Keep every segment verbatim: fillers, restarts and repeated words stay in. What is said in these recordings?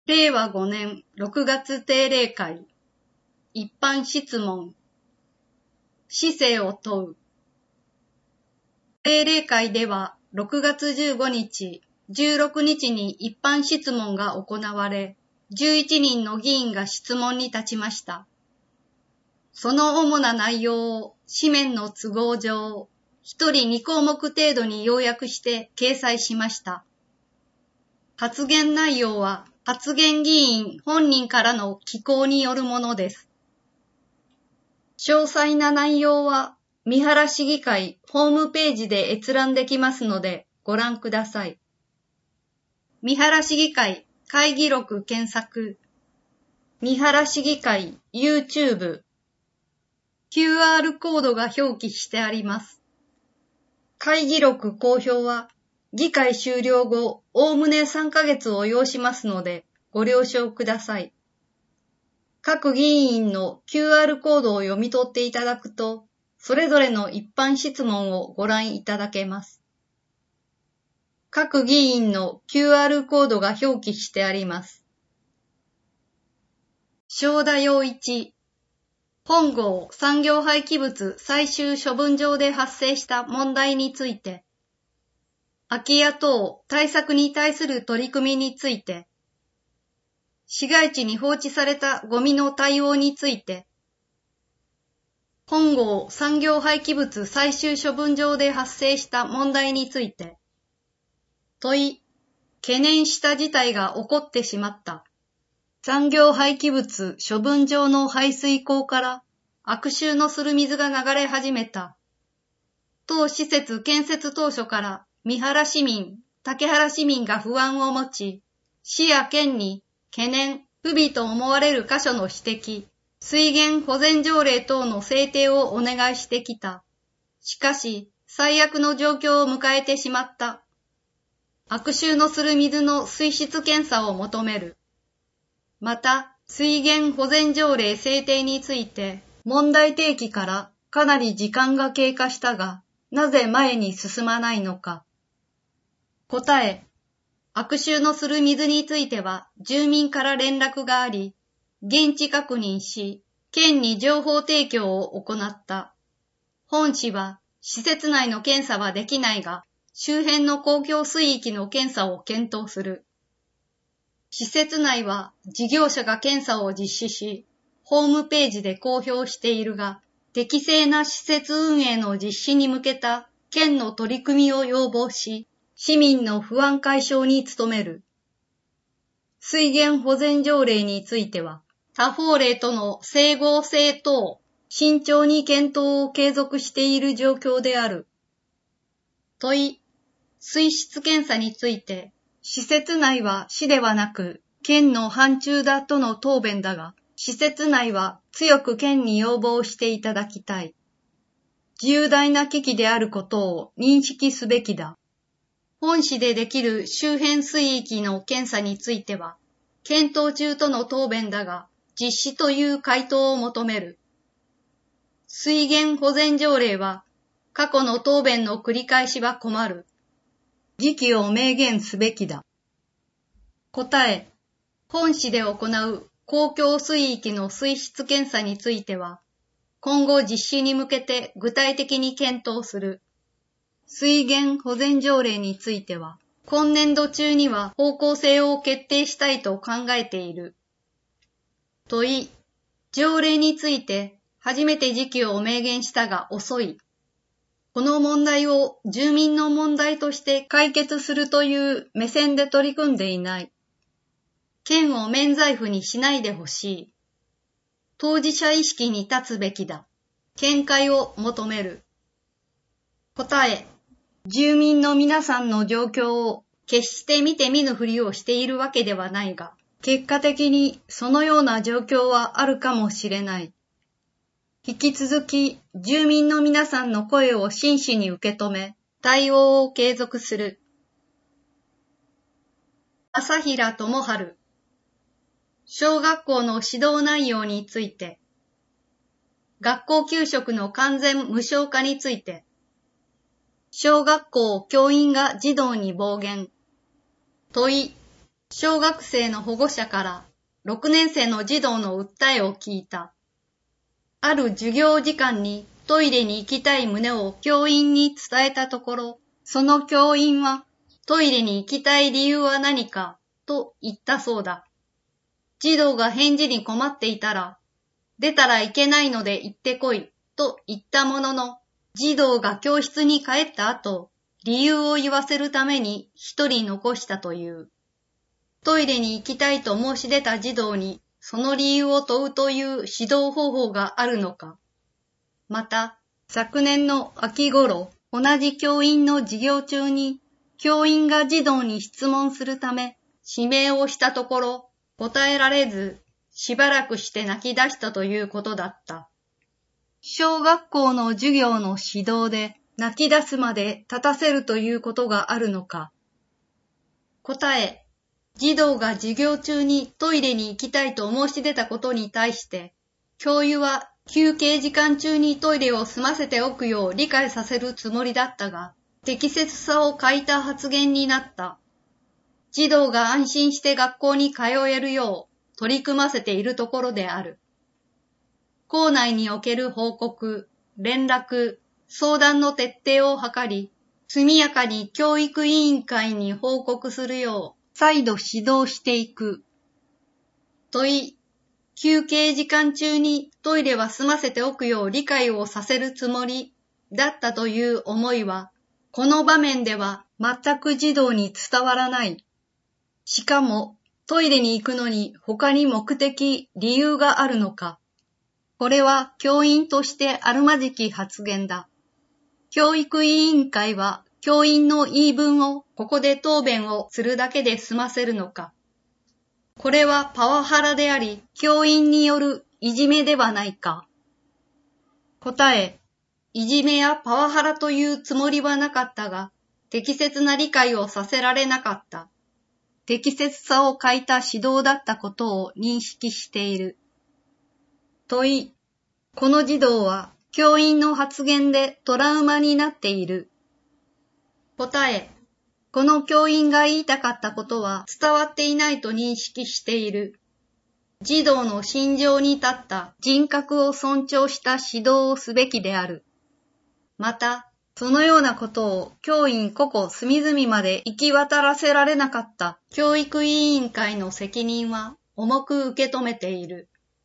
れいわごねんろくがつ定例会一般質問市政を問う定例会ではろくがつじゅうごにち、じゅうろくにちに一般質問が行われ、じゅういちにんの議員が質問に立ちました。その主な内容を紙面の都合上、ひとりにこうもく程度に要約して掲載しました。発言内容は発言議員本人からの寄稿によるものです。詳細な内容は三原市議会ホームページで閲覧できますのでご覧ください。三原市議会会議録検索、三原市議会 YouTube、キューアール コードが表記してあります。会議録公表は議会終了後、おおむねさんかげつを要しますのでご了承ください。各議員の キューアール コードを読み取っていただくと、それぞれの一般質問をご覧いただけます。各議員の キューアール コードが表記してあります。小田洋一、本郷産業廃棄物最終処分場で発生した問題について、空き家等対策に対する取り組みについて、市街地に放置されたゴミの対応について、本郷産業廃棄物最終処分場で発生した問題について、問い、懸念した事態が起こってしまった。産業廃棄物処分場の排水溝から悪臭のする水が流れ始めた。当施設建設当初から三原市民、竹原市民が不安を持ち、市や県に懸念、不備と思われる箇所の指摘、水源保全条例等の制定をお願いしてきた。しかし、最悪の状況を迎えてしまった。悪臭のする水の水質検査を求める。また、水源保全条例制定について、問題提起からかなり時間が経過したが、なぜ前に進まないのか。答え、悪臭のする水については住民から連絡があり、現地確認し、県に情報提供を行った。本市は施設内の検査はできないが、周辺の公共水域の検査を検討する。施設内は事業者が検査を実施し、ホームページで公表しているが、適正な施設運営の実施に向けた県の取り組みを要望し、市民の不安解消に努める。水源保全条例については、他法令との整合性等、慎重に検討を継続している状況である。問い、水質検査について、施設内は市ではなく、県の範疇だとの答弁だが、施設内は強く県に要望していただきたい。重大な危機であることを認識すべきだ。本市でできる周辺水域の検査については、検討中との答弁だが、実施という回答を求める。水源保全条例は、過去の答弁の繰り返しは困る。時期を明言すべきだ。答え、本市で行う公共水域の水質検査については、今後実施に向けて具体的に検討する。水源保全条例については、今年度中には方向性を決定したいと考えている。問い、条例について初めて時期を明言したが遅い。この問題を住民の問題として解決するという目線で取り組んでいない。県を免罪符にしないでほしい。当事者意識に立つべきだ。見解を求める。答え、住民の皆さんの状況を決して見て見ぬふりをしているわけではないが、結果的にそのような状況はあるかもしれない。引き続き住民の皆さんの声を真摯に受け止め、対応を継続する。朝平智春、小学校の指導内容について、学校給食の完全無償化について、小学校教員が児童に暴言。問い、 小学生の保護者からろくねん生の児童の訴えを聞いた。ある授業時間にトイレに行きたい旨を教員に伝えたところ、その教員はトイレに行きたい理由は何かと言ったそうだ。児童が返事に困っていたら、出たらいけないので行ってこいと言ったものの、児童が教室に帰った後、理由を言わせるために一人残したという。トイレに行きたいと申し出た児童にその理由を問うという指導方法があるのか。また、昨年の秋頃、同じ教員の授業中に、教員が児童に質問するため、指名をしたところ、答えられず、しばらくして泣き出したということだった。小学校の授業の指導で、泣き出すまで立たせるということがあるのか。答え、児童が授業中にトイレに行きたいと申し出たことに対して、教諭は休憩時間中にトイレを済ませておくよう理解させるつもりだったが、適切さを欠いた発言になった。児童が安心して学校に通えるよう取り組ませているところである。校内における報告、連絡、相談の徹底を図り、速やかに教育委員会に報告するよう再度指導していく。問い、休憩時間中にトイレは済ませておくよう理解をさせるつもりだったという思いは、この場面では全く児童に伝わらない。しかも、トイレに行くのに他に目的、理由があるのか。これは教員としてあるまじき発言だ。教育委員会は教員の言い分をここで答弁をするだけで済ませるのか。これはパワハラであり、教員によるいじめではないか。答え、いじめやパワハラというつもりはなかったが、適切な理解をさせられなかった。適切さを欠いた指導だったことを認識している。問い、この児童は教員の発言でトラウマになっている。答え、この教員が言いたかったことは伝わっていないと認識している。児童の心情に立った人格を尊重した指導をすべきである。また、そのようなことを教員個々隅々まで行き渡らせられなかった教育委員会の責任は重く受け止めている。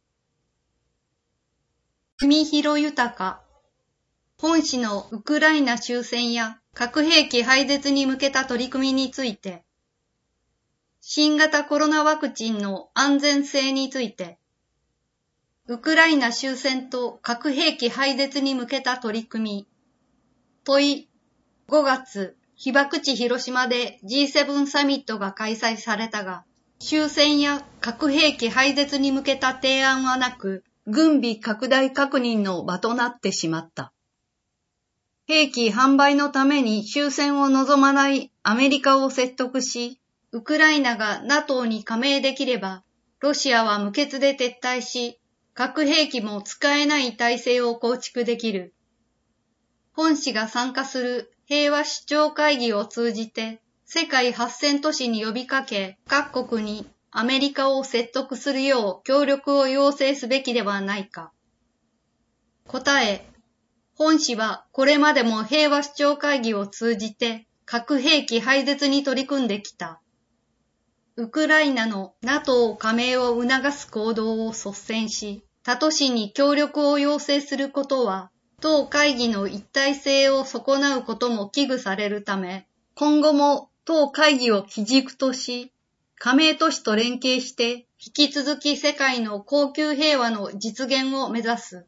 住広豊、本市のウクライナ終戦や核兵器廃絶に向けた取り組みについて、新型コロナワクチンの安全性について、ウクライナ終戦と核兵器廃絶に向けた取り組み、問い、ごがつ、被爆地広島で ジーセブン サミットが開催されたが、終戦や核兵器廃絶に向けた提案はなく、軍備拡大確認の場となってしまった。兵器販売のために終戦を望まないアメリカを説得し、ウクライナが ナトー に加盟できれば、ロシアは無血で撤退し、核兵器も使えない体制を構築できる。本市が参加する平和首長会議を通じて、世界はっせん都市に呼びかけ、各国にアメリカを説得するよう協力を要請すべきではないか。答え、本市はこれまでも平和首長会議を通じて核兵器廃絶に取り組んできた。ウクライナの ナトー 加盟を促す行動を率先し、他都市に協力を要請することは、当会議の一体性を損なうことも危惧されるため、今後も当会議を基軸とし、加盟都市と連携して引き続き世界の恒久平和の実現を目指す。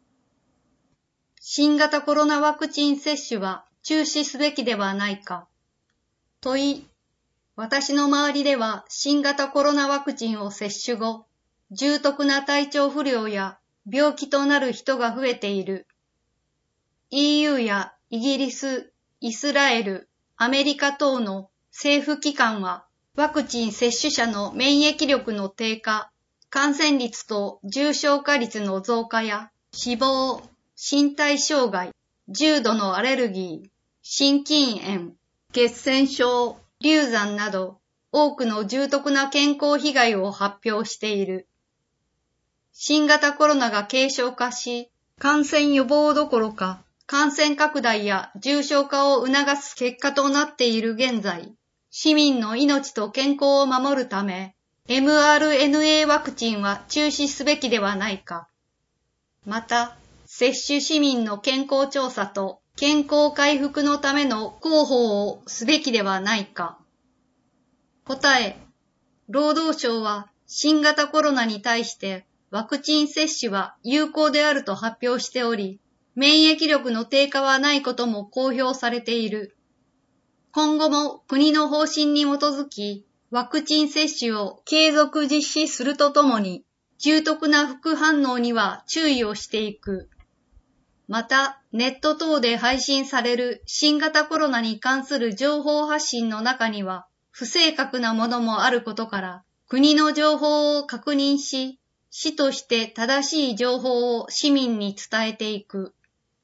新型コロナワクチン接種は中止すべきではないか。問い、私の周りでは新型コロナワクチンを接種後、重篤な体調不良や病気となる人が増えている。イーユー やイギリス、イスラエル、アメリカ等の政府機関は、ワクチン接種者の免疫力の低下、感染率と重症化率の増加や、死亡、身体障害、重度のアレルギー、心筋炎、血栓症、流産など、 多くの重篤な健康被害を発表している。新型コロナが軽症化し、感染予防どころか、感染拡大や重症化を促す結果となっている現在、市民の命と健康を守るため、エムアールエヌエー ワクチンは中止すべきではないか。また、接種市民の健康調査と健康回復のための広報をすべきではないか。答え、労働省は新型コロナに対してワクチン接種は有効であると発表しており、免疫力の低下はないことも公表されている。今後も国の方針に基づき、ワクチン接種を継続実施するとともに、重篤な副反応には注意をしていく。また、ネット等で配信される新型コロナに関する情報発信の中には、不正確なものもあることから、国の情報を確認し、市として正しい情報を市民に伝えていく。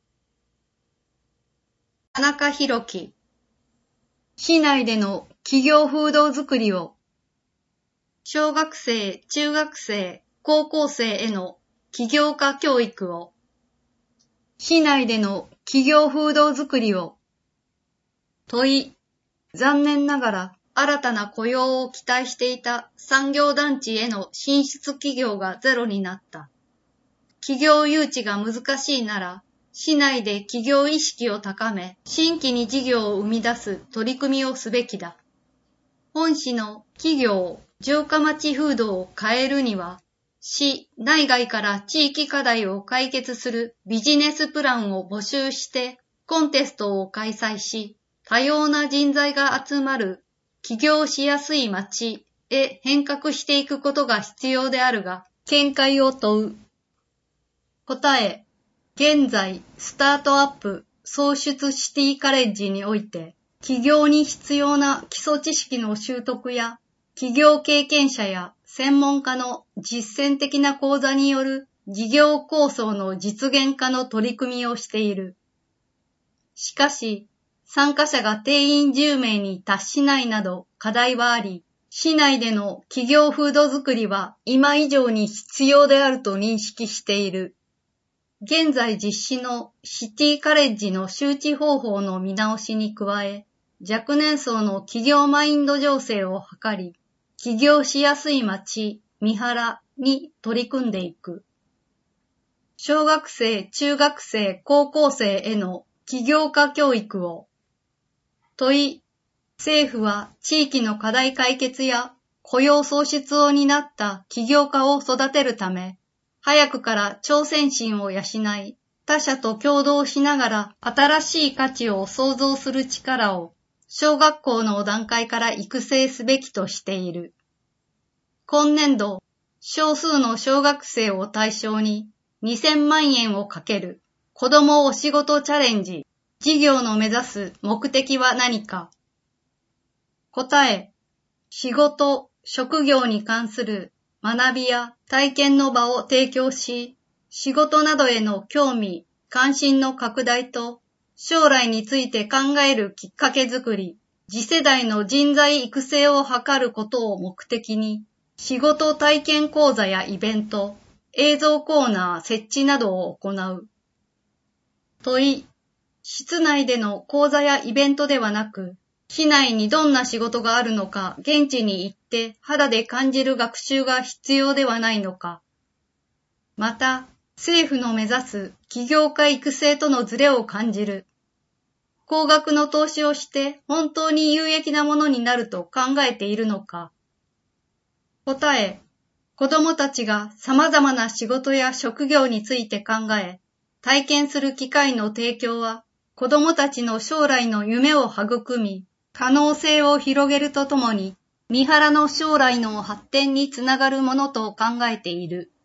田中宏樹。市内での企業風土づくりを、小学生、中学生、高校生への起業家教育を、市内での企業風土づくりを、問い、残念ながら新たな雇用を期待していた産業団地への進出企業がゼロになった。企業誘致が難しいなら、市内で企業意識を高め、新規に事業を生み出す取り組みをすべきだ。本市の企業、城下町風土を変えるには、市内外から地域課題を解決するビジネスプランを募集してコンテストを開催し、多様な人材が集まる起業しやすい町へ変革していくことが必要であるが、見解を問う。答え、現在、スタートアップ創出シティカレッジにおいて、起業に必要な基礎知識の習得や、起業経験者や専門家の実践的な講座による事業構想の実現化の取り組みをしている。しかし、参加者が定員じゅうめいに達しないなど課題はあり、市内での企業風土づくりは今以上に必要であると認識している。現在実施のシティカレッジの周知方法の見直しに加え、若年層の企業マインド醸成を図り、起業しやすい町、三原に取り組んでいく。小学生、中学生、高校生への起業家教育を。問い、政府は地域の課題解決や雇用創出を担った起業家を育てるため、早くから挑戦心を養い、他者と協働しながら新しい価値を創造する力を小学校の段階から育成すべきとしている。今年度、少数の小学生を対象ににせんまんえんをかける子どもお仕事チャレンジ事業の目指す目的は何か。答え、仕事、職業に関する学びや体験の場を提供し、仕事などへの興味、関心の拡大と、将来について考えるきっかけづくり、次世代の人材育成を図ることを目的に、仕事体験講座やイベント、映像コーナー設置などを行う。問い、室内での講座やイベントではなく、市内にどんな仕事があるのか現地に行って肌で感じる学習が必要ではないのか。また、政府の目指す起業家育成とのズレを感じる。高額の投資をして本当に有益なものになると考えているのか。答え、子どもたちが様々な仕事や職業について考え、体験する機会の提供は、子どもたちの将来の夢を育み、可能性を広げるとともに、三原の将来の発展につながるものと考えている。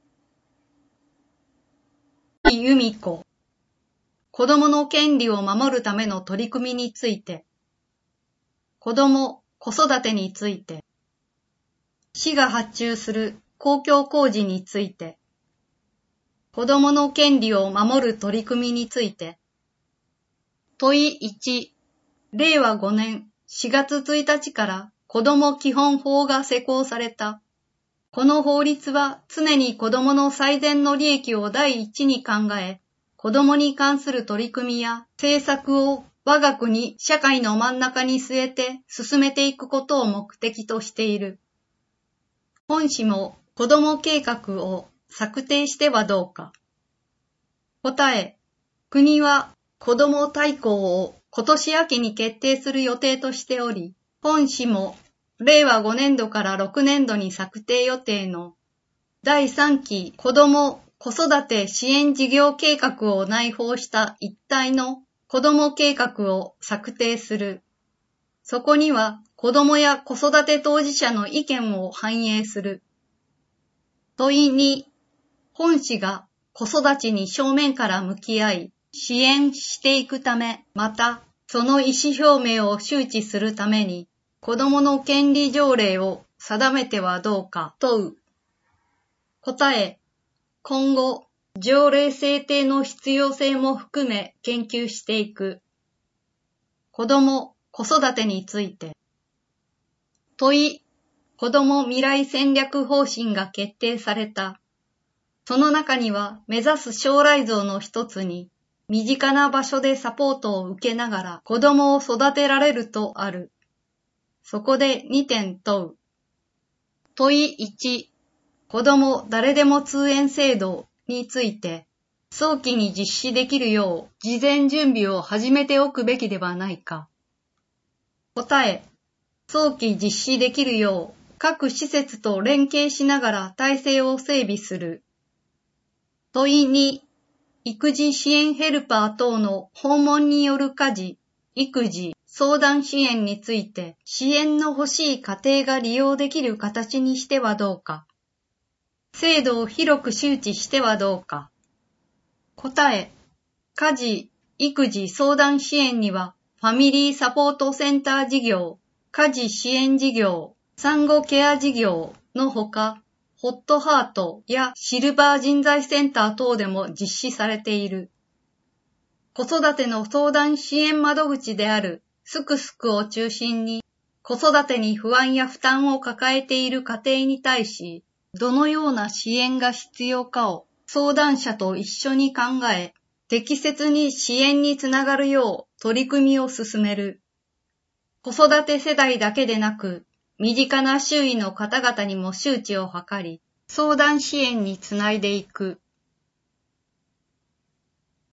由美子。子どもの権利を守るための取り組みについて。子ども・子育てについて。市が発注する公共工事について。子どもの権利を守る取り組みについて。問いいち、れいわごねんしがつついたちから子ども基本法が施行された。この法律は常に子どもの最善の利益を第一に考え、子どもに関する取り組みや政策を我が国社会の真ん中に据えて進めていくことを目的としている。本市も子ども計画を策定してはどうか。答え、国は子ども大綱を今年秋に決定する予定としており、本市もれいわごねんどからろくねんどに策定予定のだいさんき子ども子育て支援事業計画を内包した一体の子ども計画を策定する。そこには子どもや子育て当事者の意見を反映する。問いに、本市が子育ちに正面から向き合い、支援していくため、またその意思表明を周知するために、子どもの権利条例を定めてはどうか問う。答え、今後、条例制定の必要性も含め研究していく。子ども・子育てについて。問い、子ども未来戦略方針が決定された。その中には目指す将来像の一つに、身近な場所でサポートを受けながら子どもを育てられるとある。そこでにてん問う。問いいち、子ども誰でも通園制度について、早期に実施できるよう事前準備を始めておくべきではないか。答え、早期実施できるよう各施設と連携しながら体制を整備する。問いに、育児支援ヘルパー等の訪問による家事、育児、相談支援について支援の欲しい家庭が利用できる形にしてはどうか。制度を広く周知してはどうか。答え、家事、育児相談支援にはファミリーサポートセンター事業、家事支援事業、産後ケア事業のほか、ホットハートやシルバー人材センター等でも実施されている。子育ての相談支援窓口であるすくすくを中心に、子育てに不安や負担を抱えている家庭に対し、どのような支援が必要かを相談者と一緒に考え、適切に支援につながるよう取り組みを進める。子育て世代だけでなく、身近な周囲の方々にも周知を図り、相談支援につないでいく。